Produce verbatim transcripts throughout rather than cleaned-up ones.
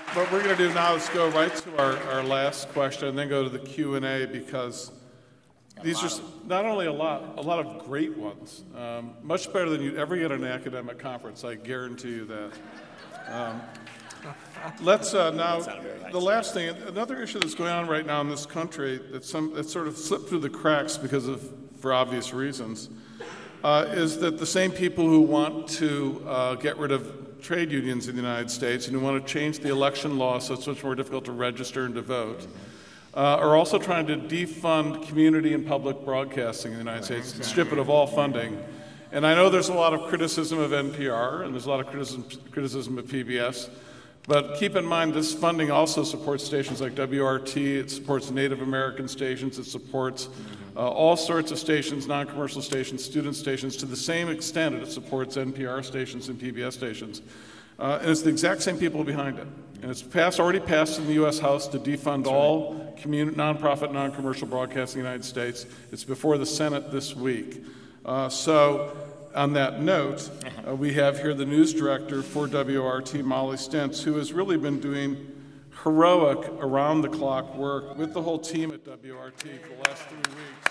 what we're going to do now is go right to our, our last question and then go to the Q and A, because these are not only a lot, a lot of great ones, um, much better than you'd ever get at an academic conference, I guarantee you that. Um, let's uh, now, nice. The last thing, another issue that's going on right now in this country that some that sort of slipped through the cracks because of, for obvious reasons, uh, is that the same people who want to uh, get rid of trade unions in the United States and who want to change the election law so it's much more difficult to register and to vote, uh, are also trying to defund community and public broadcasting in the United States and strip it of all funding. And I know there's a lot of criticism of N P R and there's a lot of criticism, criticism of P B S, but keep in mind this funding also supports stations like W R T, it supports Native American stations, it supports uh, all sorts of stations, non-commercial stations, student stations, to the same extent that it supports N P R stations and P B S stations. Uh, and it's the exact same people behind it. And it's passed, already passed in the U S House to defund That's all right. commun- nonprofit, non-commercial broadcasting in the United States. It's before the Senate this week. Uh, so, on that note, uh, we have here the news director for W R T, Molly Stentz, who has really been doing heroic, around-the-clock work with the whole team at W R T for the last three weeks.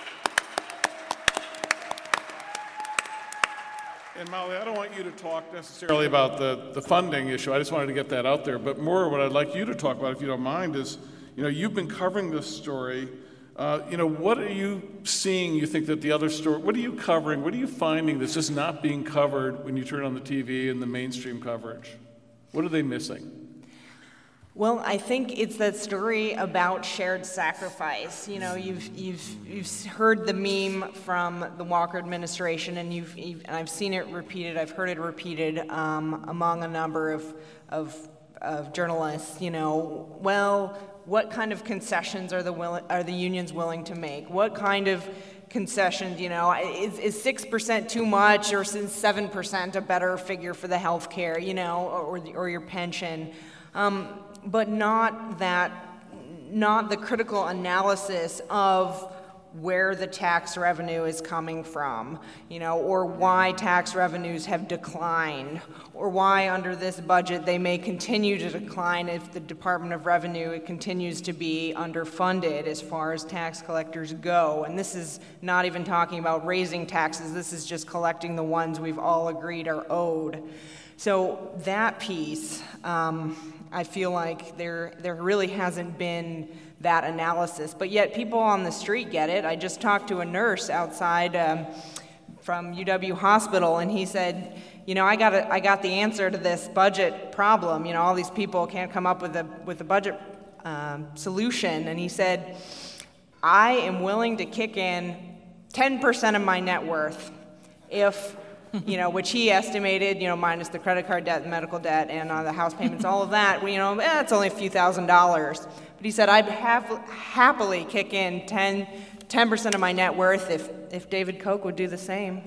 And Molly, I don't want you to talk necessarily about the, the funding issue. I just wanted to get that out there. But more what I'd like you to talk about, if you don't mind, is, you know, you've been covering this story. Uh, you know, what are you seeing, you think, that the other story, what are you covering, what are you finding that's just not being covered when you turn on the T V and the mainstream coverage? What are they missing? Well, I think it's that story about shared sacrifice. You know, you've you've you've heard the meme from the Walker administration, and you've, you've and I've seen it repeated. I've heard it repeated um, among a number of of of journalists. You know, well, what kind of concessions are the will, are the unions willing to make? What kind of concessions, you know, is, is six percent too much, or is seven percent a better figure for the health care, you know, or, or your pension? Um, but not that, not the critical analysis of where the tax revenue is coming from, you know, or why tax revenues have declined, or why under this budget they may continue to decline if the Department of Revenue continues to be underfunded as far as tax collectors go. And this is not even talking about raising taxes, this is just collecting the ones we've all agreed are owed. So that piece, um, I feel like there there really hasn't been that analysis, but yet people on the street get it. I just talked to a nurse outside um, from U W Hospital, and he said, you know, I got a, I got the answer to this budget problem. You know, all these people can't come up with a with a budget um, solution, and he said, I am willing to kick in ten percent of my net worth if, you know, which he estimated, you know, minus the credit card debt, the medical debt, and uh, the house payments, all of that, you know, eh, it's only a few thousand dollars. But he said, I'd hap- happily kick in ten percent of my net worth if, if David Koch would do the same.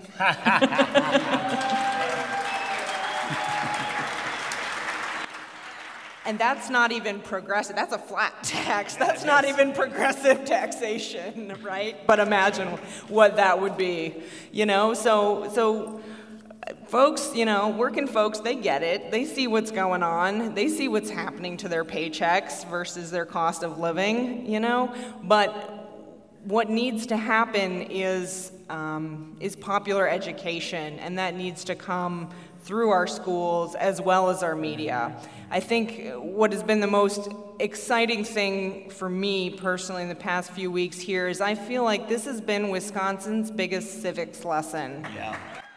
And that's not even progressive. That's a flat tax. That's not even progressive taxation, right? But imagine what that would be, you know? So, so folks, you know, working folks, they get it. They see what's going on. They see what's happening to their paychecks versus their cost of living, you know? But what needs to happen is um, is popular education, and that needs to come through our schools as well as our media. I think what has been the most exciting thing for me personally in the past few weeks here is I feel like this has been Wisconsin's biggest civics lesson. Yeah.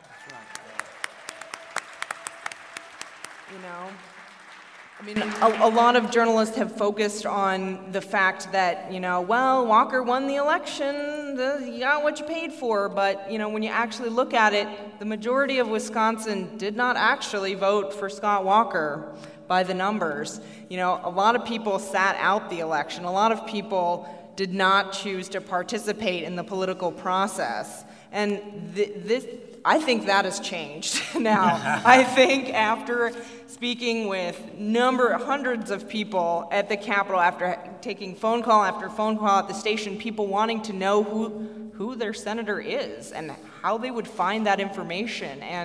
You know? I mean, a, a lot of journalists have focused on the fact that, you know, well, Walker won the election, the, you got what you paid for, but, you know, when you actually look at it, the majority of Wisconsin did not actually vote for Scott Walker by the numbers. You know, a lot of people sat out the election. A lot of people did not choose to participate in the political process. And th- this, I think that has changed now. I think after speaking with number hundreds of people at the Capitol, after taking phone call after phone call at the station, people wanting to know who who their senator is and how they would find that information and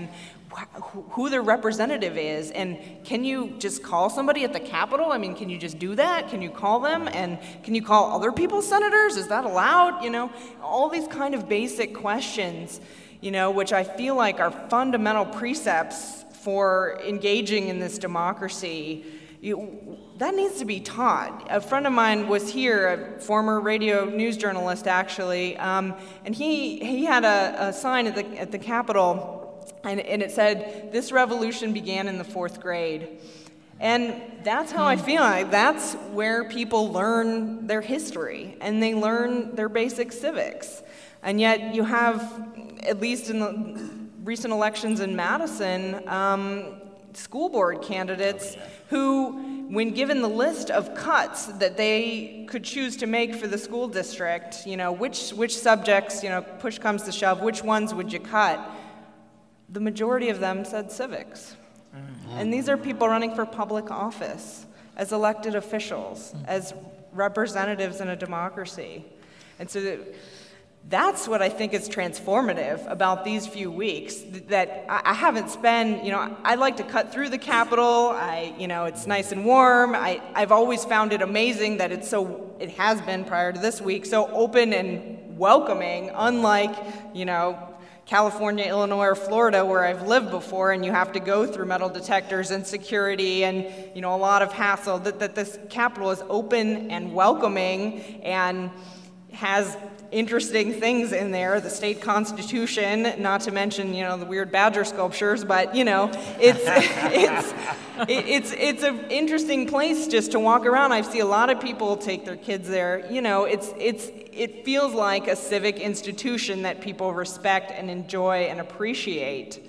who their representative is, and can you just call somebody at the Capitol? I mean, can you just do that? Can you call them? And can you call other people's senators? Is that allowed? You know, all these kind of basic questions, you know, which I feel like are fundamental precepts for engaging in this democracy. You, that needs to be taught. A friend of mine was here, a former radio news journalist actually, um, and he he had a, a sign at the at the Capitol. And, and it said, "This revolution began in the fourth grade." And that's how I feel like that's where people learn their history and they learn their basic civics. And yet you have, at least in the recent elections in Madison, um, school board candidates who, when given the list of cuts that they could choose to make for the school district, you know, which, which subjects, you know, push comes to shove, which ones would you cut? The majority of them said civics. Mm-hmm. And these are people running for public office, as elected officials, mm-hmm. as representatives in a democracy. And so that's what I think is transformative about these few weeks, that I haven't spent, you know, I like to cut through the Capitol. I, you know, it's nice and warm. I, I've always found it amazing that it's so, it has been prior to this week, so open and welcoming, unlike, you know, California, Illinois, or Florida, where I've lived before, and you have to go through metal detectors and security and, you know, a lot of hassle, that, that this Capitol is open and welcoming and has interesting things in there, the state constitution, not to mention, you know, the weird badger sculptures, but, you know, it's it's it's it's an interesting place just to walk around. I see a lot of people take their kids there. You know, it's it's it feels like a civic institution that people respect and enjoy and appreciate.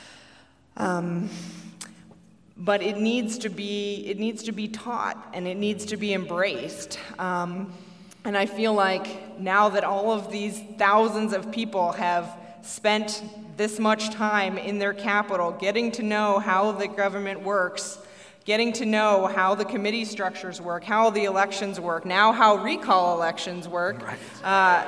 Um, but it needs to be it needs to be taught and it needs to be embraced. Um, And I feel like now that all of these thousands of people have spent this much time in their capital getting to know how the government works, getting to know how the committee structures work, how the elections work, now how recall elections work. Right. Uh,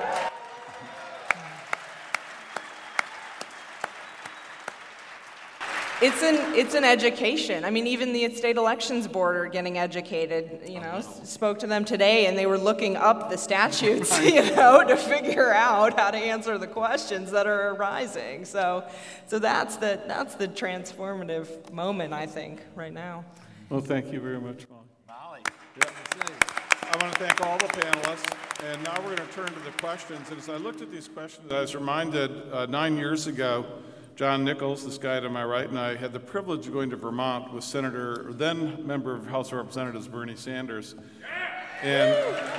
It's an it's an education. I mean, even the state elections board are getting educated. You know, oh, no. Spoke to them today, and they were looking up the statutes, you know, to figure out how to answer the questions that are arising. So, so that's the that's the transformative moment, I think, right now. Well, thank you very much, Molly. Molly. Yeah. I want to thank all the panelists, and now we're going to turn to the questions. And as I looked at these questions, I was reminded uh, nine years ago. John Nichols, this guy to my right, and I had the privilege of going to Vermont with Senator, then member of House of Representatives, Bernie Sanders. And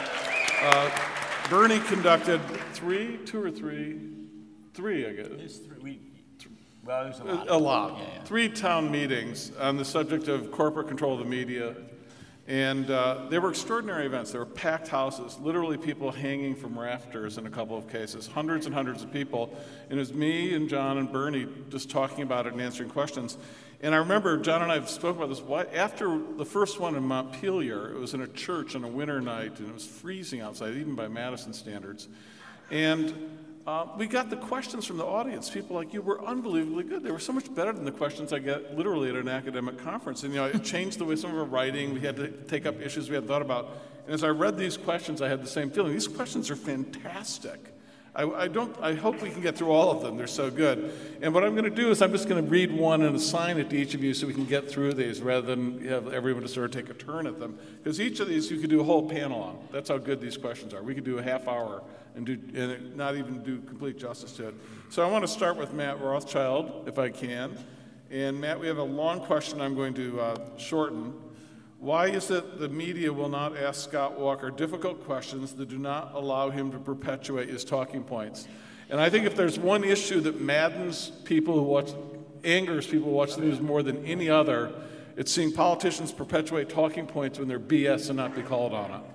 uh, Bernie conducted three, two or three, three, I guess. There's three. We, well, there's a lot. A lot. Yeah, yeah. Three town meetings on the subject of corporate control of the media. And uh, they were extraordinary events. They were packed houses, literally people hanging from rafters in a couple of cases, hundreds and hundreds of people. And it was me and John and Bernie just talking about it and answering questions. And I remember John and I have spoken about this. Why, after the first one in Montpelier, it was in a church on a winter night, and it was freezing outside, even by Madison standards. And Uh, we got the questions from the audience. People like you were unbelievably good. They were so much better than the questions I get literally at an academic conference. And, you know, it changed the way some of our writing. We had to take up issues we hadn't thought about. And as I read these questions, I had the same feeling. These questions are fantastic. I, I don't. I hope we can get through all of them. They're so good. And what I'm going to do is I'm just going to read one and assign it to each of you so we can get through these rather than have everyone just sort of take a turn at them. Because each of these you could do a whole panel on. That's how good these questions are. We could do a half hour and do and not even do complete justice to it. So I want to start with Matt Rothschild, if I can. And Matt, we have a long question I'm going to uh, shorten. Why is it the media will not ask Scott Walker difficult questions that do not allow him to perpetuate his talking points? And I think if there's one issue that maddens people who watch, angers people who watch the news more than any other, it's seeing politicians perpetuate talking points when they're B S and not be called on it.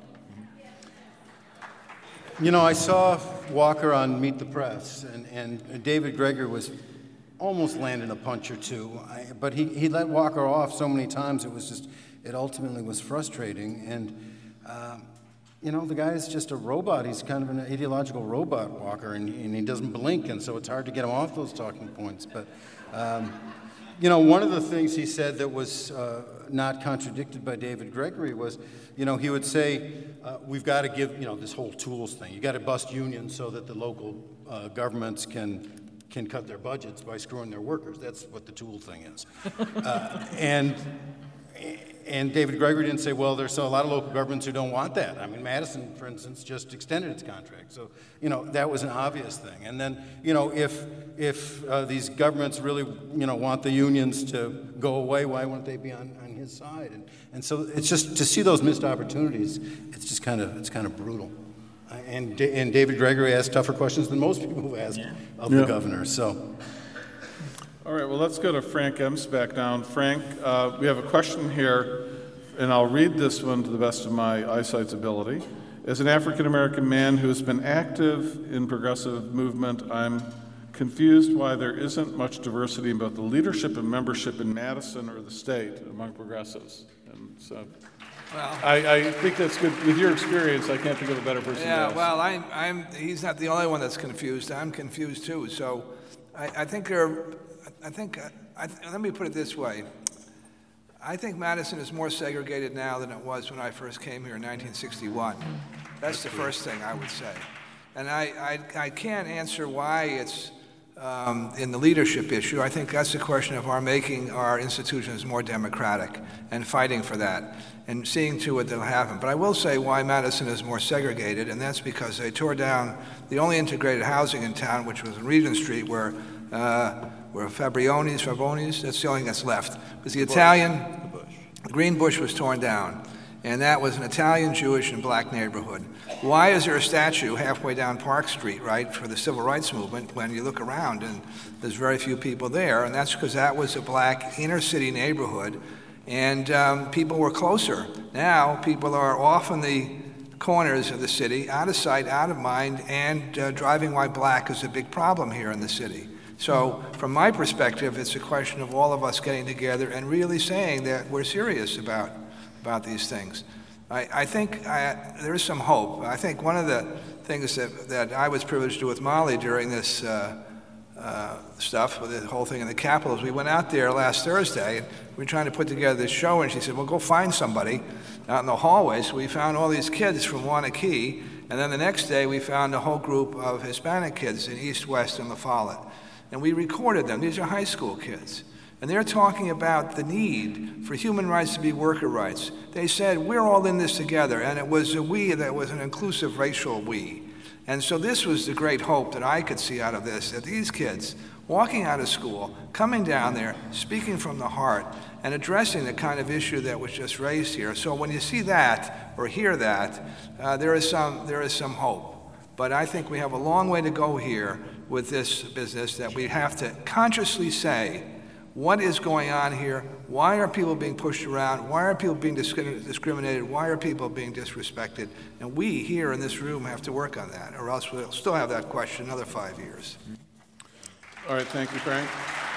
You know, I saw Walker on Meet the Press, and, and David Greger was almost landing a punch or two, I, but he, he let Walker off so many times, it was just, it ultimately was frustrating. And, uh, you know, the guy is just a robot. He's kind of an ideological robot, Walker, and, and he doesn't blink, and so it's hard to get him off those talking points. But, um, You know, one of the things he said that was uh, not contradicted by David Gregory was, you know, he would say, uh, we've got to give, you know, this whole tools thing. You got to bust unions so that the local uh, governments can can cut their budgets by screwing their workers. That's what the tool thing is. uh, and and David Gregory didn't say, well, there's a lot of local governments who don't want that. I mean, Madison, for instance, just extended its contract. So, you know, that was an obvious thing. And then, you know, if if uh, these governments really, you know, want the unions to go away, why wouldn't they be on, on his side? And and so it's just to see those missed opportunities. It's just kind of it's kind of brutal. And, and David Gregory asked tougher questions than most people have asked yeah. of the yeah. governor. So, all right. Well, let's go to Frank Ems back down. Frank, uh, we have a question here, and I'll read this one to the best of my eyesight's ability. As an African American man who has been active in progressive movement, I'm confused why there isn't much diversity in both the leadership and membership in Madison or the state among progressives. And so. Well, I, I think that's good. With your experience, I can't think of a better person yeah, to ask. well, I'm, I'm, he's not the only one that's confused. I'm confused too. So I, I think there, I think, I, let me put it this way. I think Madison is more segregated now than it was when I first came here in nineteen sixty-one. That's the first thing I would say. And I, I, I can't answer why it's um, in the leadership issue. I think that's a question of our making our institutions more democratic and fighting for that and seeing to it that'll happen. But I will say why Madison is more segregated, and that's because they tore down the only integrated housing in town, which was on Regent Street, where uh, where Fabrionis, Fabonis, that's the only thing that's left. Because the Italian, the Green Bush was torn down, and that was an Italian, Jewish, and black neighborhood. Why is there a statue halfway down Park Street, right, for the civil rights movement when you look around and there's very few people there? And that's because that was a black inner city neighborhood, and um, people were closer. Now people are off in the corners of the city, out of sight, out of mind, and uh, driving while black is a big problem here in the city. So from my perspective, it's a question of all of us getting together and really saying that we're serious about about these things. I, I think I, there is some hope. I think one of the things that, that I was privileged to do with Molly during this uh, uh, stuff, with the whole thing in the Capitol, is we went out there last Thursday, and we were trying to put together this show, and she said, well, go find somebody out in the hallway. So we found all these kids from Wanakee, and then the next day we found a whole group of Hispanic kids in East, West, and La Follette. And we recorded them. These are high school kids. And they're talking about the need for human rights to be worker rights. They said, we're all in this together, and it was a we that was an inclusive racial we. And so this was the great hope that I could see out of this, that these kids, walking out of school, coming down there, speaking from the heart, and addressing the kind of issue that was just raised here. So when you see that, or hear that, uh, there is some, there is some hope. But I think we have a long way to go here with this business, that we have to consciously say, what is going on here? Why are people being pushed around? Why are people being discrim- discriminated? Why are people being disrespected? And we here in this room have to work on that, or else we'll still have that question another five years. All right, thank you, Frank.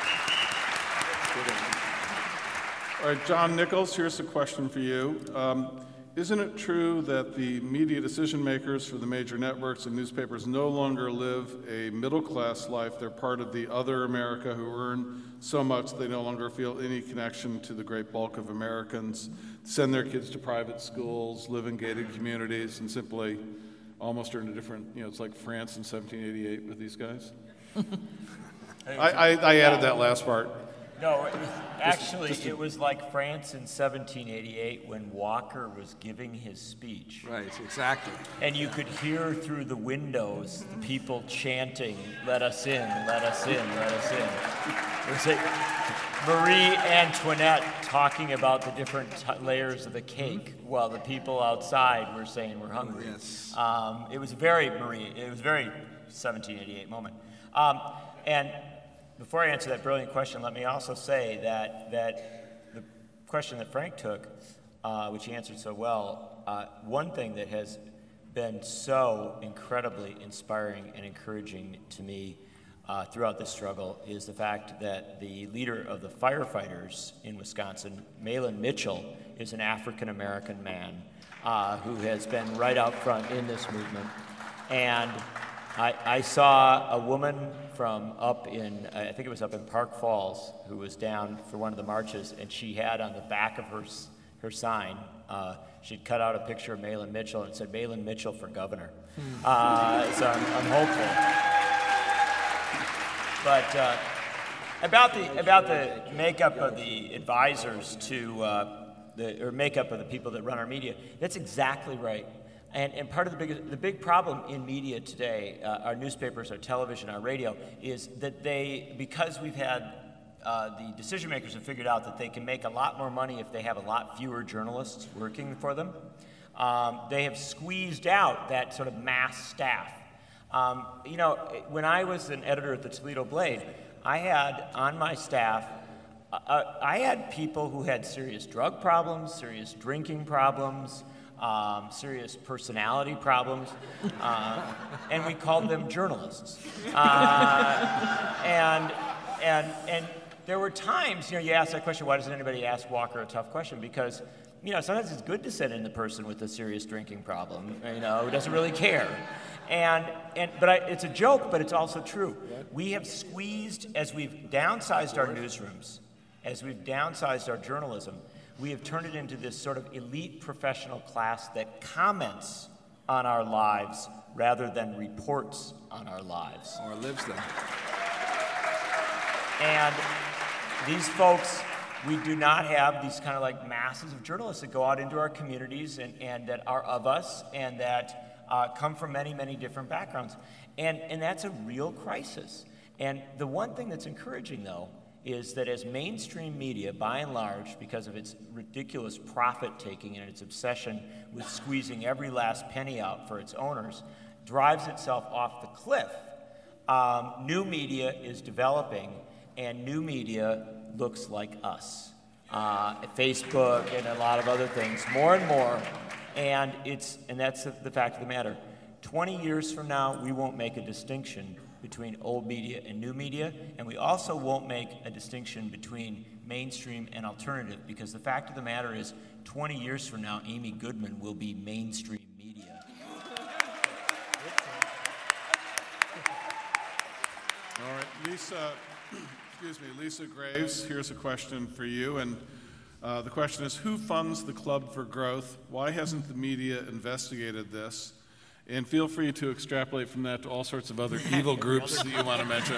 All right, John Nichols, here's a question for you. Um, Isn't it true that the media decision makers for the major networks and newspapers no longer live a middle-class life? They're part of the other America who earn so much they no longer feel any connection to the great bulk of Americans, send their kids to private schools, live in gated communities, and simply almost earn a different, you know, it's like France in seventeen eighty-eight with these guys? I, I, I added that last part. No, it was, actually, just, just to, it was like France in seventeen eighty-eight when Walker was giving his speech. Right, exactly. And you could hear through the windows the people chanting, let us in, let us in, let us in. It was like Marie Antoinette talking about the different t- layers of the cake while the people outside were saying we're hungry. Yes. Um, it was very Marie, it was very seventeen eighty-eight moment. Um, and Before I answer that brilliant question, let me also say that that the question that Frank took, uh, which he answered so well, uh, one thing that has been so incredibly inspiring and encouraging to me uh, throughout this struggle is the fact that the leader of the firefighters in Wisconsin, Malin Mitchell, is an African-American man uh, who has been right out front in this movement. And I, I saw a woman from up in, I think it was up in Park Falls, who was down for one of the marches, and she had on the back of her her sign, uh, she'd cut out a picture of Mahlon Mitchell and it said, Mahlon Mitchell for governor. Uh, so I'm, I'm hopeful. But uh, about the about the makeup of the advisors to uh, the or makeup of the people that run our media, that's exactly right. And, and part of the big, the big problem in media today, uh, our newspapers, our television, our radio, is that they, because we've had, uh, the decision makers have figured out that they can make a lot more money if they have a lot fewer journalists working for them. Um, they have squeezed out that sort of mass staff. Um, you know, when I was an editor at the Toledo Blade, I had on my staff, uh, I had people who had serious drug problems, serious drinking problems, Um, serious personality problems, uh, and we called them journalists. Uh, and and and there were times, you know, you ask that question, why doesn't anybody ask Walker a tough question? Because, you know, sometimes it's good to send in the person with a serious drinking problem, you know, who doesn't really care. And and but I, it's a joke, but it's also true. We have squeezed, as we've downsized our newsrooms, as we've downsized our journalism, we have turned it into this sort of elite professional class that comments on our lives rather than reports on our lives. Or lives them. And these folks, we do not have these kind of like masses of journalists that go out into our communities and, and that are of us and that uh, come from many, many different backgrounds. And, and that's a real crisis. And the one thing that's encouraging, though, is that as mainstream media, by and large, because of its ridiculous profit-taking and its obsession with squeezing every last penny out for its owners, drives itself off the cliff, um, new media is developing, and new media looks like us. Uh, Facebook and a lot of other things, more and more, and it's and that's the, the fact of the matter. twenty years from now, we won't make a distinction between old media and new media, and we also won't make a distinction between mainstream and alternative, because the fact of the matter is, twenty years from now, Amy Goodman will be mainstream media. All right, Lisa, excuse me, Lisa Graves, here's a question for you, and uh, the question is, who funds the Club for Growth? Why hasn't the media investigated this? And feel free to extrapolate from that to all sorts of other evil groups that you want to mention.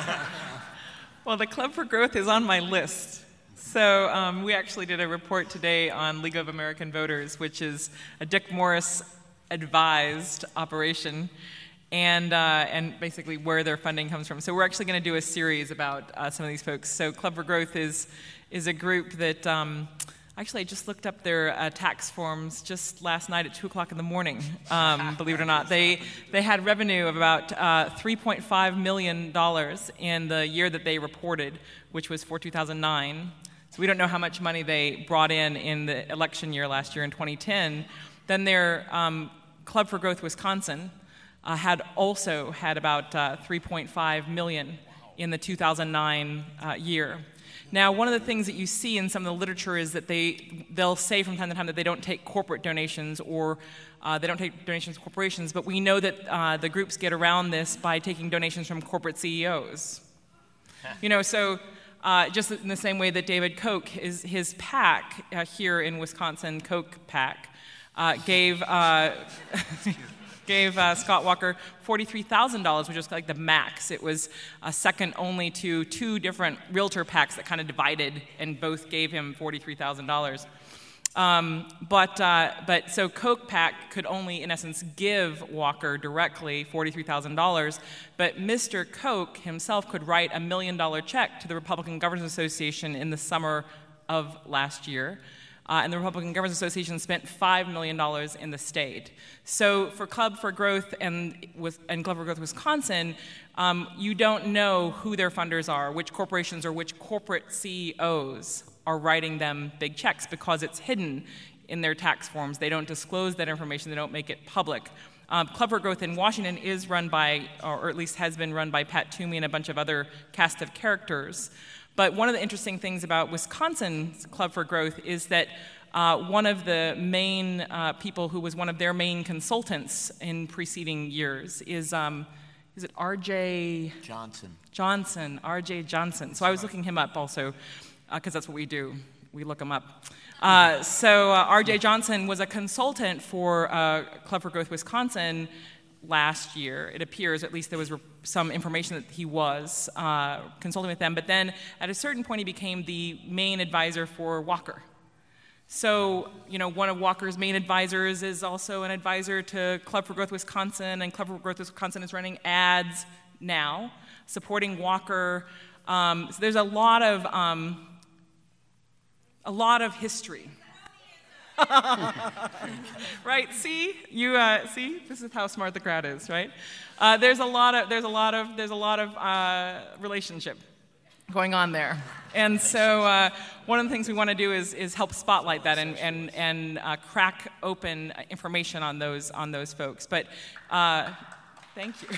Well, the Club for Growth is on my list. So um, we actually did a report today on League of American Voters, which is a Dick Morris advised operation, and uh, and basically where their funding comes from. So we're actually going to do a series about uh, some of these folks. So Club for Growth is is a group that. Um, Actually, I just looked up their uh, tax forms just last night at two o'clock in the morning, um, believe it or not. They they had revenue of about uh, three point five million dollars in the year that they reported, which was for two thousand nine. So we don't know how much money they brought in in the election year last year in twenty ten. Then their um, Club for Growth Wisconsin uh, had also had about uh, three point five million dollars in the two thousand nine uh, year. Now, one of the things that you see in some of the literature is that they, they'll say from time to time that they don't take corporate donations or uh, they don't take donations from corporations, but we know that uh, the groups get around this by taking donations from corporate C E Os. You know, so uh, just in the same way that David Koch, his, his PAC uh, here in Wisconsin, Koch PAC, uh, gave... Uh, gave uh, Scott Walker forty-three thousand dollars, which was like the max. It was uh, second only to two different realtor PACs that kind of divided and both gave him forty-three thousand dollars. Um, but, uh, but so Koch PAC could only, in essence, give Walker directly forty-three thousand dollars, but Mister Koch himself could write a million dollar check to the Republican Governors Association in the summer of last year. Uh, and the Republican Governors Association spent five million dollars in the state. So for Club for Growth and, with, and Club for Growth Wisconsin, um, you don't know who their funders are, which corporations or which corporate C E Os are writing them big checks, because it's hidden in their tax forms. They don't disclose that information. They don't make it public. Um, Club for Growth in Washington is run by, or at least has been run by Pat Toomey and a bunch of other cast of characters. But one of the interesting things about Wisconsin's Club for Growth is that uh, one of the main uh, people who was one of their main consultants in preceding years is um, is it R J Johnson. Johnson, R J Johnson. So I was looking him up also, because uh, that's what we do. We look him up. Uh, so uh, R J Johnson was a consultant for uh, Club for Growth Wisconsin last year. It appears, at least there was re- some information that he was uh, consulting with them. But then at a certain point, he became the main advisor for Walker. So, you know, one of Walker's main advisors is also an advisor to Club for Growth Wisconsin, and Club for Growth Wisconsin is running ads now supporting Walker. Um, so there's a lot of um, a lot of history. Right? See, you uh, see. This is how smart the crowd is, right? Uh, there's a lot of there's a lot of there's a lot of uh, relationship going on there, and so uh, one of the things we want to do is is help spotlight that and and and uh, crack open information on those on those folks. But uh, thank you.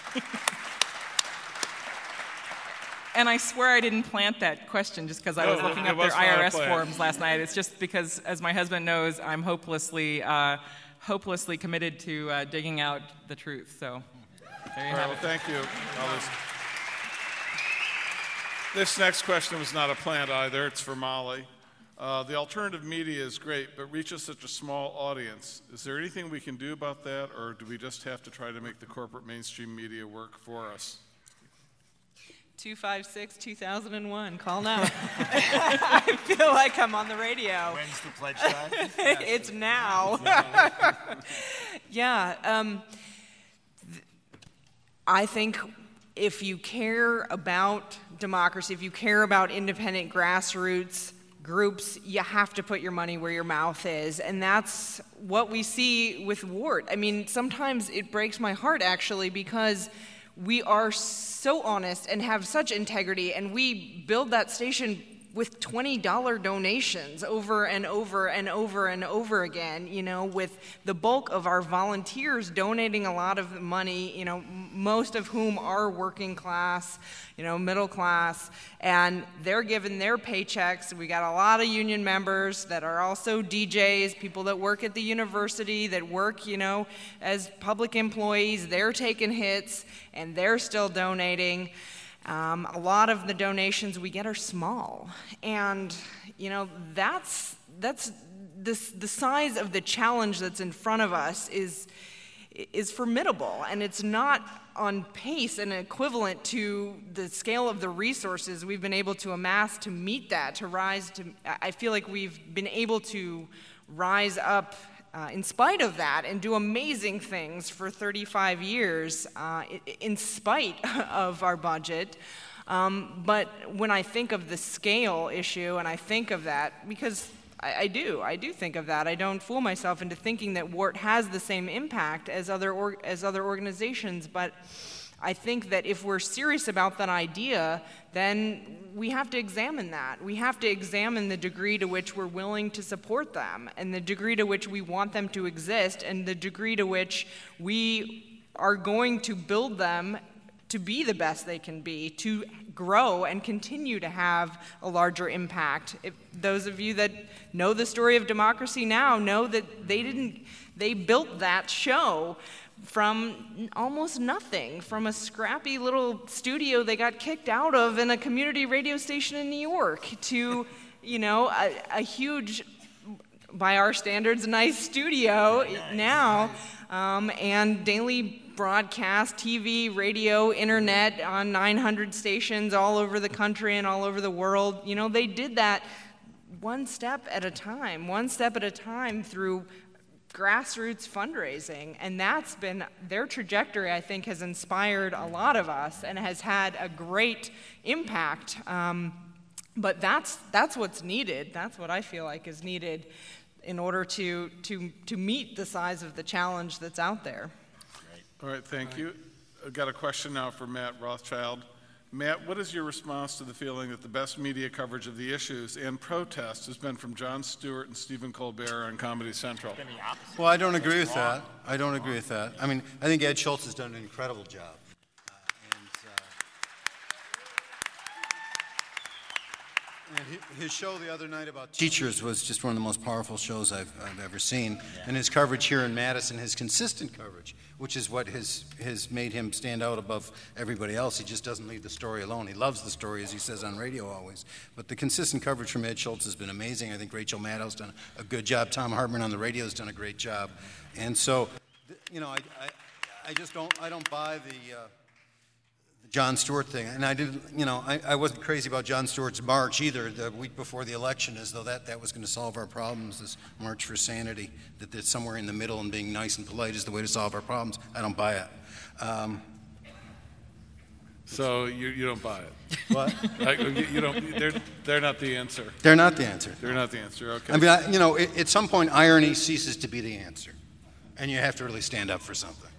And I swear I didn't plant that question just because I was No, looking it up was their not a I R S plan. forms last night. It's just because, as my husband knows, I'm hopelessly, uh, hopelessly committed to uh, digging out the truth. So there you All right, have well, it. thank you. All this- This next question was not a plant either. It's for Molly. Uh, the alternative media is great, but reaches such a small audience. Is there anything we can do about that, or do we just have to try to make the corporate mainstream media work for us? two five six, two thousand one, call now. I feel like I'm on the radio. When's the pledge time? It's now. Yeah, um, th- I think if you care about democracy, if you care about independent grassroots groups, you have to put your money where your mouth is. And that's what we see with Wart. I mean, sometimes it breaks my heart, actually, because we are so honest and have such integrity, and we build that station with twenty dollar donations over and over and over and over again, you know, with the bulk of our volunteers donating a lot of money, you know, m- most of whom are working class, you know, middle class, and they're given their paychecks. We got a lot of union members that are also D Js, people that work at the university, that work, you know, as public employees. They're taking hits, and they're still donating. Um, a lot of the donations we get are small, and you know that's that's this the size of the challenge that's in front of us is is formidable, and it's not on pace and equivalent to the scale of the resources we've been able to amass to meet that, to rise to. I feel like we've been able to rise up Uh, in spite of that, and do amazing things for thirty-five years, uh, in spite of our budget. Um, but when I think of the scale issue, and I think of that, because I, I do, I do think of that. I don't fool myself into thinking that Wart has the same impact as other or, as other organizations, but I think that if we're serious about that idea, then we have to examine that. We have to examine the degree to which we're willing to support them, and the degree to which we want them to exist, and the degree to which we are going to build them to be the best they can be, to grow and continue to have a larger impact. If those of you that know the story of Democracy Now! Know that they didn't, they built that show from almost nothing, from a scrappy little studio they got kicked out of in a community radio station in New York, to, you know, a, a huge, by our standards, nice studio now, um, and daily broadcast, T V, radio, internet, on nine hundred stations all over the country and all over the world. You know, they did that one step at a time, one step at a time through grassroots fundraising, and that's been their trajectory. I think has inspired a lot of us and has had a great impact. Um, but that's that's what's needed. That's what I feel like is needed in order to to to meet the size of the challenge that's out there. All right, thank you. I've got a question now for Matt Rothschild. Matt, what is your response to the feeling that the best media coverage of the issues and protests has been from Jon Stewart and Stephen Colbert on Comedy Central? Well, I don't agree with that. I don't agree with that. I mean, I think Ed Schultz has done an incredible job. Uh, and, uh, And hi- his show the other night about teachers was just one of the most powerful shows I've, I've ever seen. Yeah. And his coverage here in Madison, his consistent coverage, which is what has, has made him stand out above everybody else. He just doesn't leave the story alone. He loves the story, as he says on radio always. But the consistent coverage from Ed Schultz has been amazing. I think Rachel Maddow's done a good job. Tom Hartman on the radio has done a great job. And so, th- you know, I, I, I just don't, I don't buy the... Uh, Jon Stewart thing, and I did, you know, I, I wasn't crazy about Jon Stewart's march either the week before the election, as though that, that was going to solve our problems, this March for Sanity, that there's somewhere in the middle and being nice and polite is the way to solve our problems. I don't buy it. Um, So you, you don't buy it. what? Like, you, you don't. They're they're not the answer. They're not the answer. They're not the answer. Okay. I mean, I, you know, it, at some point, irony ceases to be the answer, and you have to really stand up for something.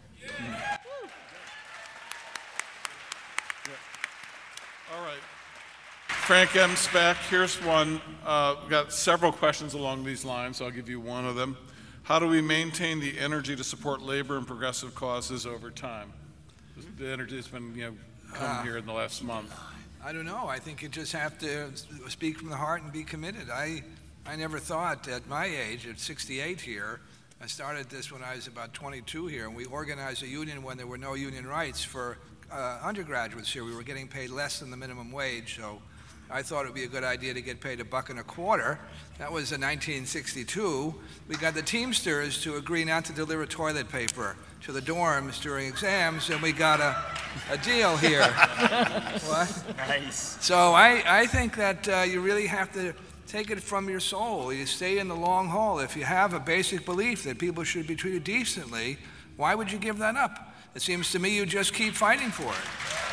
All right. Frank M. Speck, here's one. Uh, we've got several questions along these lines, so I'll give you one of them. How do we maintain the energy to support labor and progressive causes over time? The energy has been, you know, come Ah. here in the last month. I don't know. I think you just have to speak from the heart and be committed. I, I never thought at my age, at sixty-eight here, I started this when I was about twenty-two here, and we organized a union when there were no union rights for uh, undergraduates here. We were getting paid less than the minimum wage, so I thought it would be a good idea to get paid a buck and a quarter. That was in nineteen sixty-two. We got the Teamsters to agree not to deliver toilet paper to the dorms during exams, and we got a, a deal here. What? Nice. So I, I think that uh, you really have to take it from your soul. You stay in the long haul. If you have a basic belief that people should be treated decently, why would you give that up? It seems to me you just keep fighting for it.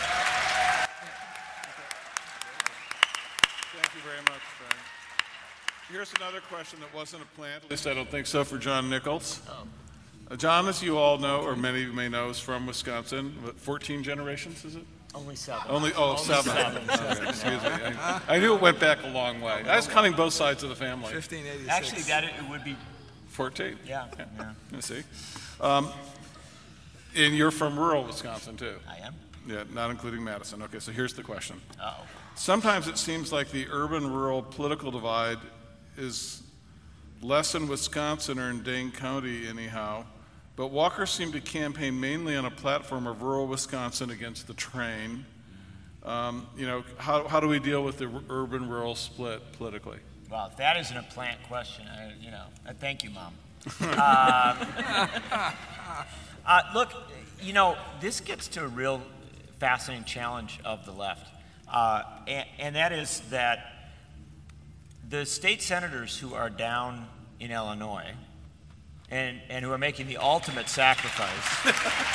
Thank you very much, Frank. Here's another question that wasn't a plant, at least I don't think so, for John Nichols. Uh, John, as you all know, or many of you may know, is from Wisconsin. What, fourteen generations, is it? Only seven. Only, oh, seven. seven. Okay, excuse me. I, I knew it went back a long way. I was counting both sides of the family. fifteen eighty-six. Actually, that it would be. fourteen? Yeah. yeah. You see. Um, and you're from rural Wisconsin, too? I am. Yeah, not including Madison. Okay, so here's the question. Uh-oh. Sometimes it seems like the urban-rural political divide is less in Wisconsin or in Dane County anyhow, but Walker seemed to campaign mainly on a platform of rural Wisconsin against the train. Um, you know, how, how do we deal with the urban-rural split politically? Well, if that isn't a plant question, I, you know, I thank you, Mom. uh, uh, look, you know, this gets to a real fascinating challenge of the left, uh, and, and that is that the state senators who are down in Illinois and, and who are making the ultimate sacrifice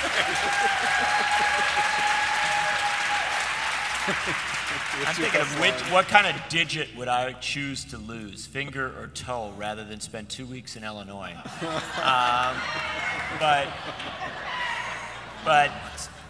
I'm thinking of which, what kind of digit would I choose to lose, finger or toe, rather than spend two weeks in Illinois. Um, but, but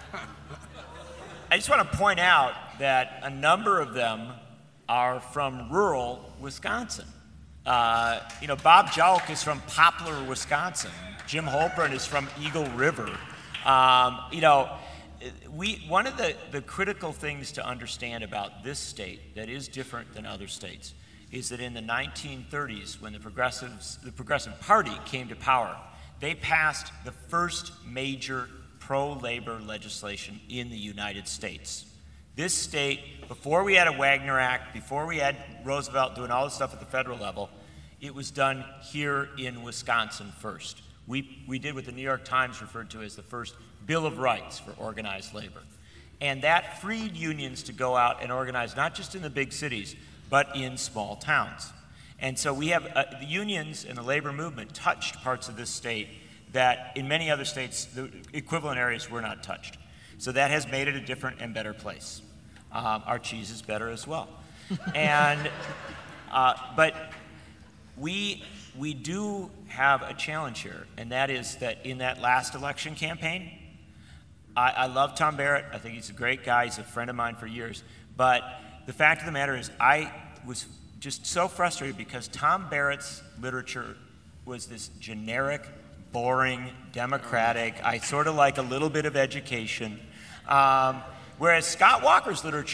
I just want to point out that a number of them are from rural Wisconsin. Uh, you know, Bob Jauch is from Poplar, Wisconsin. Jim Holpern is from Eagle River. Um, you know, we, one of the, the critical things to understand about this state that is different than other states is that in the nineteen thirties, when the Progressives, the Progressive Party came to power, they passed the first major pro-labor legislation in the United States. This state, before we had a Wagner Act, before we had Roosevelt doing all this stuff at the federal level, it was done here in Wisconsin first. We, we did what the New York Times referred to as the first Bill of Rights for organized labor. And that freed unions to go out and organize not just in the big cities, but in small towns. And so we have, uh, the unions and the labor movement touched parts of this state that in many other states, the equivalent areas were not touched. So that has made it a different and better place. Um, our cheese is better as well. and, uh, but we, we do have a challenge here, and that is that in that last election campaign, I, I love Tom Barrett. I think he's a great guy. He's a friend of mine for years. But the fact of the matter is I was just so frustrated because Tom Barrett's literature was this generic, boring, democratic, I sort of like a little bit of education. Um, whereas Scott Walker's literature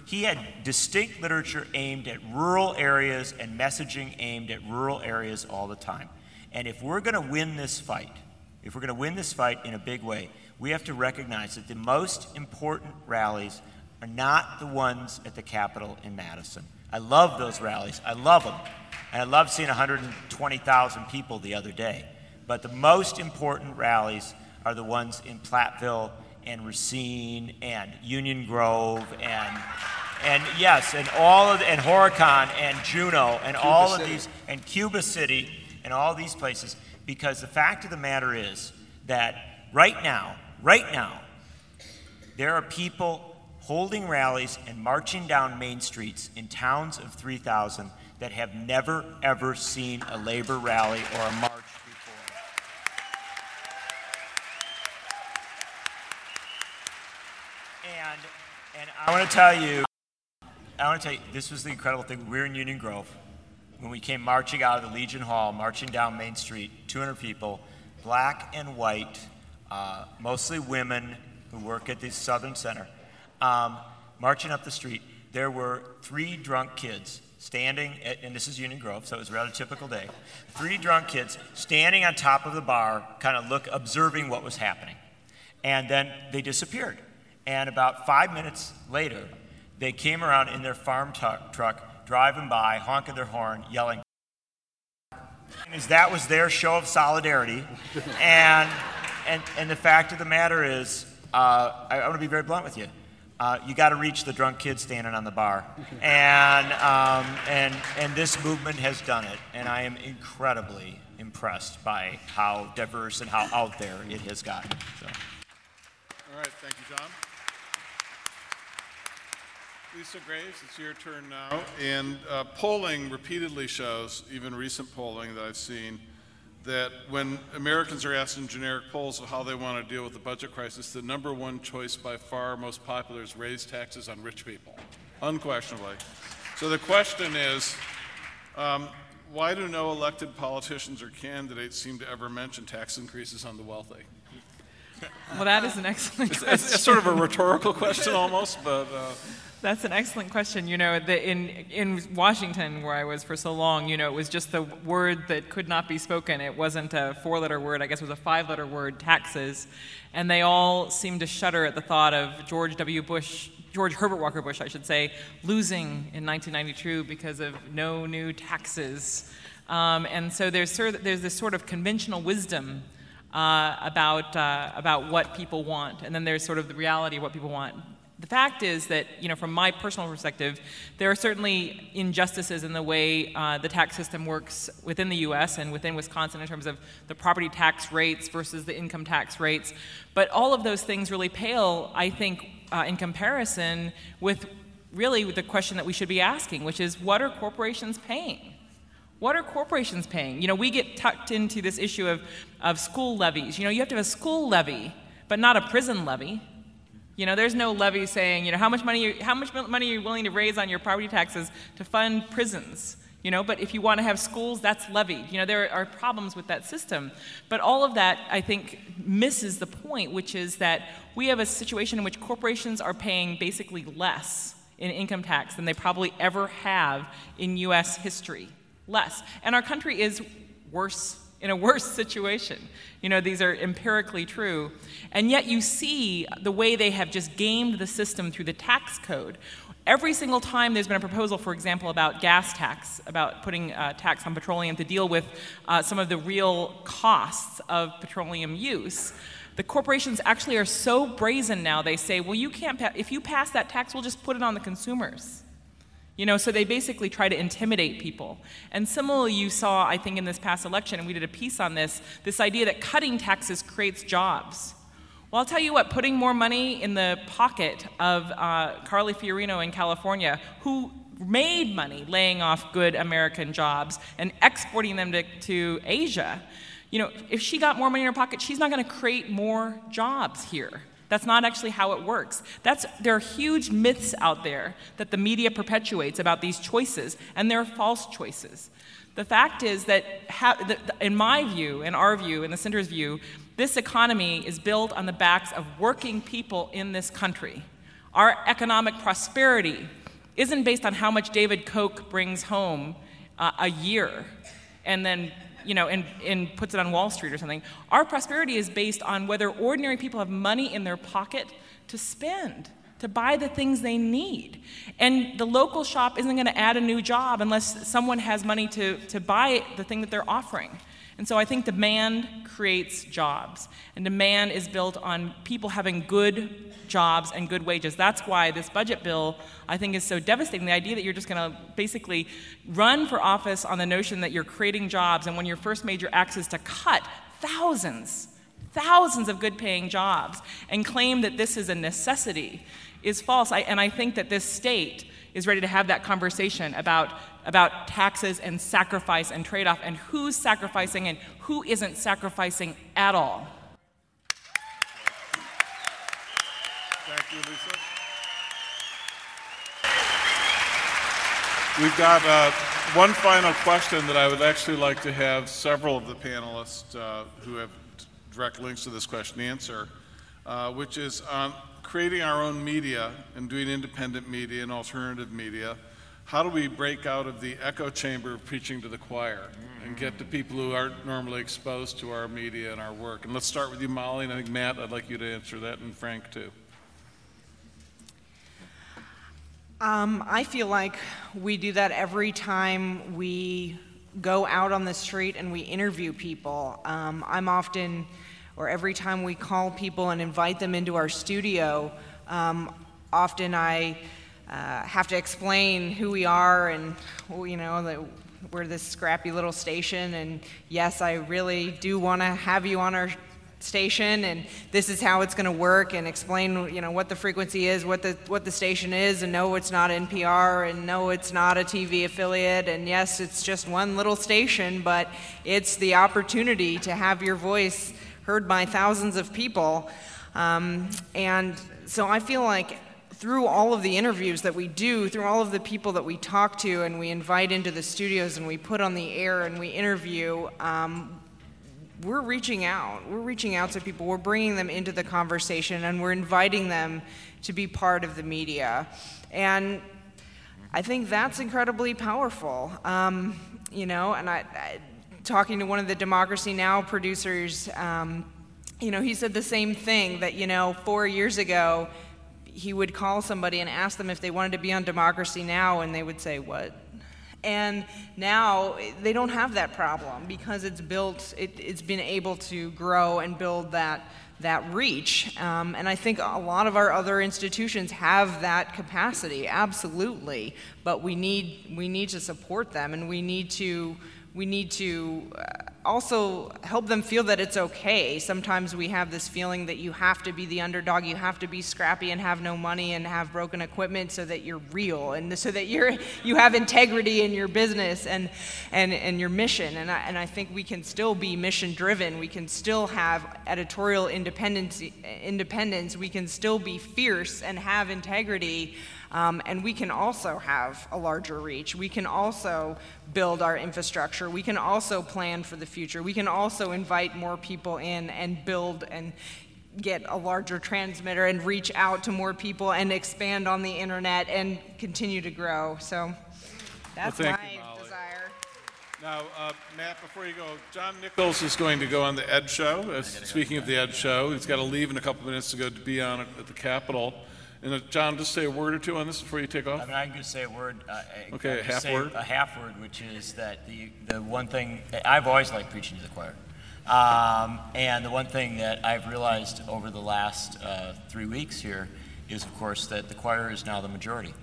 he had distinct literature aimed at rural areas and messaging aimed at rural areas all the time. And if we're going to win this fight, if we're going to win this fight in a big way, we have to recognize that the most important rallies are not the ones at the Capitol in Madison. I love those rallies. I love them. And I love seeing one hundred twenty thousand people the other day. But the most important rallies are the ones in Platteville and Racine and Union Grove and and yes, and all of the, and Horicon and Juneau and Cuba all of City. these and Cuba City and all these places, because the fact of the matter is that right now, right now, there are people holding rallies and marching down main streets in towns of three thousand that have never, ever seen a labor rally or a march before. And, and I want to tell you, I want to tell you, this was the incredible thing. We were in Union Grove when we came marching out of the Legion Hall, marching down Main Street, two hundred people, black and white, uh, mostly women who work at the Southern Center. Um, marching up the street, there were three drunk kids standing, at, and this is Union Grove, so it was a rather typical day, three drunk kids standing on top of the bar, kind of look, observing what was happening. And then they disappeared. And about five minutes later, they came around in their farm truck, truck driving by, honking their horn, yelling. Is that was their show of solidarity. And, and, and the fact of the matter is, uh, I, I want to be very blunt with you. Uh, you got to reach the drunk kid standing on the bar, and um, and and this movement has done it, and I am incredibly impressed by how diverse and how out there it has gotten. So. All right, thank you, John. Lisa Graves, it's your turn now. And uh, polling repeatedly shows, even recent polling that I've seen, that when Americans are asked in generic polls of how they want to deal with the budget crisis, the number one choice by far, most popular, is raise taxes on rich people, unquestionably. So the question is, um, why do no elected politicians or candidates seem to ever mention tax increases on the wealthy? Well, that is an excellent It's, question. it's, it's sort of a rhetorical question almost, but... Uh, That's an excellent question. You know, the, in in Washington, where I was for so long, you know, it was just the word that could not be spoken. It wasn't a four-letter word. I guess it was a five-letter word, taxes. And they all seemed to shudder at the thought of George W. Bush, George Herbert Walker Bush, I should say, losing in nineteen ninety-two because of no new taxes. Um, and so there's sort of, there's this sort of conventional wisdom uh, about uh, about what people want, and then there's sort of the reality of what people want. The fact is that, you know, from my personal perspective, there are certainly injustices in the way uh, the tax system works within the U S and within Wisconsin in terms of the property tax rates versus the income tax rates. But all of those things really pale, I think, uh, in comparison with really the question that we should be asking, which is, what are corporations paying? What are corporations paying? You know, we get tucked into this issue of, of school levies. You know, you have to have a school levy, but not a prison levy. You know, there's no levy saying, you know, how much money how much money are you willing to raise on your property taxes to fund prisons? You know, but if you want to have schools, that's levied. You know, there are problems with that system. But all of that, I think, misses the point, which is that we have a situation in which corporations are paying basically less in income tax than they probably ever have in U S history. Less. And our country is worse, in a worse situation. You know, these are empirically true. And yet you see the way they have just gamed the system through the tax code. Every single time there's been a proposal, for example, about gas tax, about putting uh, tax on petroleum to deal with uh, some of the real costs of petroleum use, the corporations actually are so brazen now, they say, well, you can't, pa- if you pass that tax, we'll just put it on the consumers. You know, so they basically try to intimidate people. And similarly, you saw, I think, in this past election, and we did a piece on this, this idea that cutting taxes creates jobs. Well, I'll tell you what, putting more money in the pocket of uh, Carly Fiorina in California, who made money laying off good American jobs and exporting them to, to Asia, you know, if she got more money in her pocket, she's not going to create more jobs here. That's not actually how it works. That's, there are huge myths out there that the media perpetuates about these choices, and they're false choices. The fact is that, ha- that, in my view, in our view, in the center's view, this economy is built on the backs of working people in this country. Our economic prosperity isn't based on how much David Koch brings home uh, a year and then, you know, and, and puts it on Wall Street or something. Our prosperity is based on whether ordinary people have money in their pocket to spend, to buy the things they need. And the local shop isn't going to add a new job unless someone has money to, to buy the thing that they're offering. And so I think demand creates jobs, and demand is built on people having good jobs and good wages. That's why this budget bill, I think, is so devastating. The idea that you're just going to basically run for office on the notion that you're creating jobs, and when your first major act is to cut thousands, thousands of good-paying jobs, and claim that this is a necessity, is false. I, and I think that this state is ready to have that conversation about, about taxes and sacrifice and trade-off and who's sacrificing and who isn't sacrificing at all. Thank you, Lisa. We've got uh, one final question that I would actually like to have several of the panelists uh, who have direct links to this question answer, uh, which is on creating our own media and doing independent media and alternative media. How do we break out of the echo chamber of preaching to the choir and get to people who aren't normally exposed to our media and our work? And let's start with you, Molly, and I think, Matt, I'd like you to answer that, and Frank, too. Um, I feel like we do that every time we go out on the street and we interview people. Um, I'm often, or every time we call people and invite them into our studio, um, often I uh, have to explain who we are and, you know, that we're this scrappy little station, and yes, I really do want to have you on our station, and this is how it's going to work, and explain, you know, what the frequency is, what the what the station is, and no, it's not N P R, and no, it's not a T V affiliate, and yes, it's just one little station, but it's the opportunity to have your voice heard by thousands of people. Um, and so I feel like through all of the interviews that we do, through all of the people that we talk to and we invite into the studios and we put on the air and we interview, um, we're reaching out. We're reaching out to people. We're bringing them into the conversation, and we're inviting them to be part of the media. And I think that's incredibly powerful. Um, you know, and I, I, talking to one of the Democracy Now! Producers, um, you know, he said the same thing, that, you know, four years ago, he would call somebody and ask them if they wanted to be on Democracy Now!, and they would say, what? And now they don't have that problem because it's built, it, it's been able to grow and build that that reach. Um, and I think a lot of our other institutions have that capacity, absolutely. But we need we need to support them, and we need to we need to also help them feel that it's okay. Sometimes we have this feeling that you have to be the underdog, you have to be scrappy and have no money and have broken equipment so that you're real, and so that you're you have integrity in your business and and, and your mission. And I, and I think we can still be mission driven. We can still have editorial independence, independence. We can still be fierce and have integrity. Um, and we can also have a larger reach. We can also build our infrastructure. We can also plan for the future. We can also invite more people in and build and get a larger transmitter and reach out to more people and expand on the internet and continue to grow. So that's well, my you, desire. Now, uh, Matt, before you go, John Nichols is going to go on the Ed Show. Uh, speaking of the Ed Show, he's got to leave in a couple minutes to go to be on at the Capitol. And uh, John, just say a word or two on this before you take off. I mean, I'm going to say a word. Uh, okay, a half say word. A half word, which is that the the one thing I've always liked preaching to the choir, um, and the one thing that I've realized over the last uh, three weeks here is, of course, that the choir is now the majority,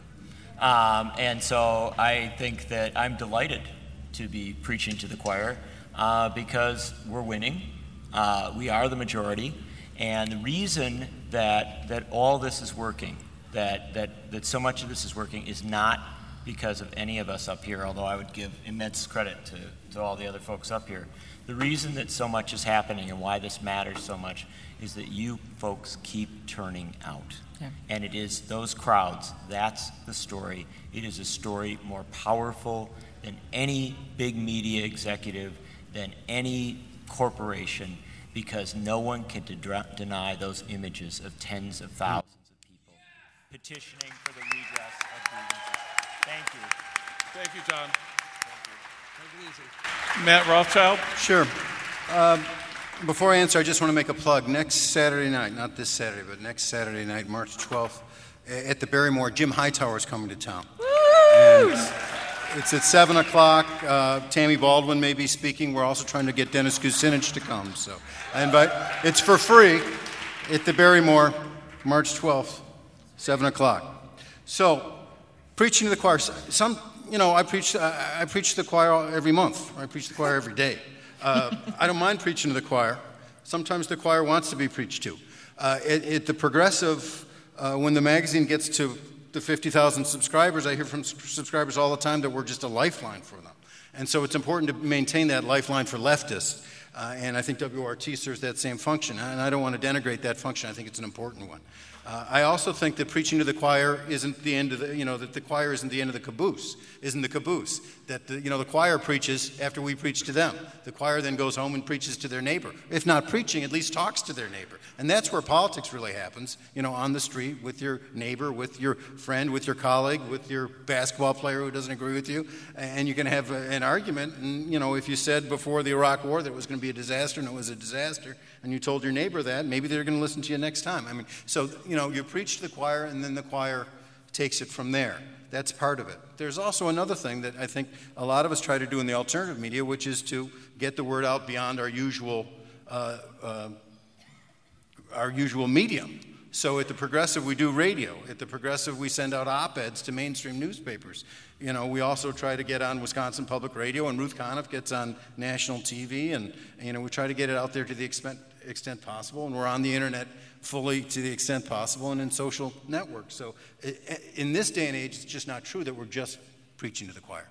um, and so I think that I'm delighted to be preaching to the choir uh, because we're winning. Uh, we are the majority. And the reason that that all this is working, that, that, that so much of this is working, is not because of any of us up here, although I would give immense credit to, to all the other folks up here. The reason that so much is happening and why this matters so much is that you folks keep turning out. Yeah. And it is those crowds, that's the story. It is a story more powerful than any big media executive, than any corporation, because no one can de- deny those images of tens of thousands of people petitioning for the redress of grievances. Thank you. Thank you, John. Take it easy. Matt Rothschild? Sure. Um, before I answer, I just want to make a plug. Next Saturday night, not this Saturday, but next Saturday night, March twelfth, at the Barrymore, Jim Hightower is coming to town. And it's at seven o'clock. Uh, Tammy Baldwin may be speaking. We're also trying to get Dennis Kucinich to come. So I invite, it's for free at the Barrymore, March twelfth, seven o'clock. So, preaching to the choir. Some, you know, I preach, I, I preach to the choir every month. I preach to the choir every day. Uh, I don't mind preaching to the choir. Sometimes the choir wants to be preached to. Uh, at, at the Progressive, uh, when the magazine gets to the fifty thousand subscribers, I hear from subscribers all the time that we're just a lifeline for them. And so it's important to maintain that lifeline for leftists. Uh, and I think W R T serves that same function. And I don't want to denigrate that function. I think it's an important one. Uh, I also think that preaching to the choir isn't the end of the, you know, that the choir isn't the end of the caboose, isn't the caboose. That, the, you know, the choir preaches after we preach to them. The choir then goes home and preaches to their neighbor. If not preaching, at least talks to their neighbor. And that's where politics really happens, you know, on the street with your neighbor, with your friend, with your colleague, with your basketball player who doesn't agree with you. And you can have a, an argument. And, you know, if you said before the Iraq War that it was going to be a disaster and it was a disaster, and you told your neighbor that, maybe they're going to listen to you next time. I mean, so, you know, you preach to the choir, and then the choir takes it from there. That's part of it. There's also another thing that I think a lot of us try to do in the alternative media, which is to get the word out beyond our usual, uh, uh, our usual medium. So at the Progressive, we do radio. At the Progressive, we send out op-eds to mainstream newspapers. You know, we also try to get on Wisconsin Public Radio, and Ruth Conniff gets on national T V, and, you know, we try to get it out there to the extent, extent possible, and we're on the internet fully to the extent possible and in social networks. So in this day and age, it's just not true that we're just preaching to the choir.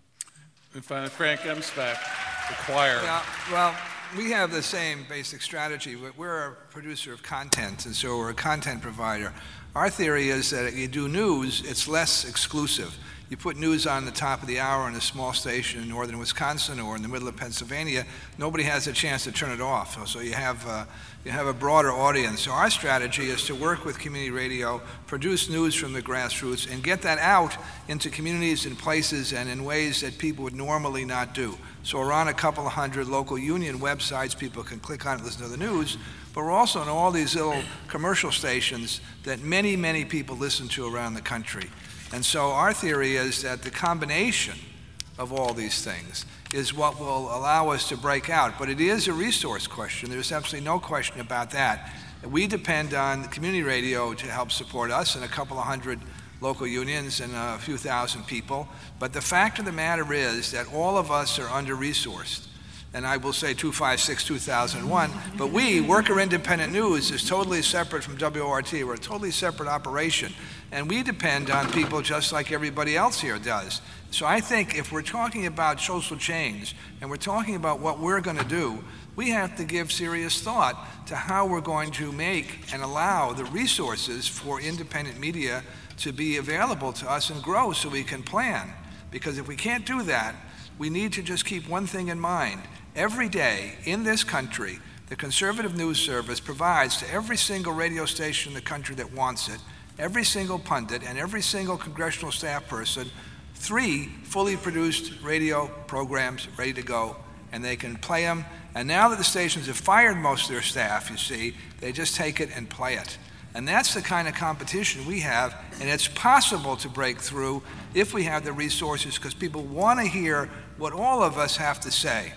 And finally, Frank Emspak, the choir. Yeah, well, we have the same basic strategy. We're a producer of content, and so we're a content provider. Our theory is that if you do news, it's less exclusive. You put news on the top of the hour on a small station in northern Wisconsin or in the middle of Pennsylvania, nobody has a chance to turn it off. So you have, uh, you have a broader audience. So our strategy is to work with community radio, produce news from the grassroots, and get that out into communities and places and in ways that people would normally not do. So we're on a couple of hundred local union websites. People can click on it, listen to the news. But we're also on all these little commercial stations that many, many people listen to around the country. And so our theory is that the combination of all these things is what will allow us to break out. But it is a resource question. There's absolutely no question about that. We depend on community radio to help support us and a couple of hundred local unions and a few thousand people. But the fact of the matter is that all of us are under-resourced. And I will say two five six two thousand one, but we, Worker Independent News, is totally separate from W O R T. We're a totally separate operation. And we depend on people just like everybody else here does. So I think if we're talking about social change and we're talking about what we're going to do, we have to give serious thought to how we're going to make and allow the resources for independent media to be available to us and grow so we can plan. Because if we can't do that, we need to just keep one thing in mind. Every day in this country, the Conservative News Service provides to every single radio station in the country that wants it, every single pundit and every single congressional staff person, three fully produced radio programs ready to go, and they can play them. And now that the stations have fired most of their staff, you see, they just take it and play it. And that's the kind of competition we have, and it's possible to break through if we have the resources, because people want to hear what all of us have to say.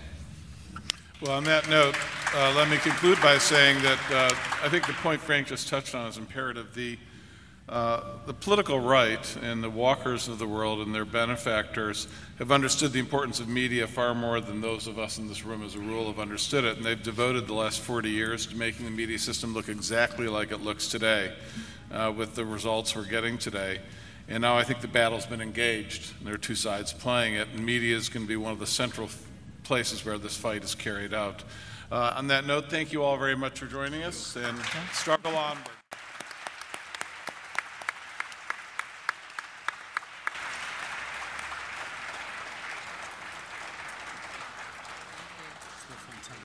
Well, on that note, uh, let me conclude by saying that uh, I think the point Frank just touched on is imperative. The, uh, the political right and the Walkers of the world and their benefactors have understood the importance of media far more than those of us in this room as a rule have understood it, and they've devoted the last forty years to making the media system look exactly like it looks today, uh, with the results we're getting today. And now I think the battle's been engaged, and there are two sides playing it, and media is going to be one of the central places where this fight is carried out. Uh, on that note, thank you all very much for joining us, and struggle onward.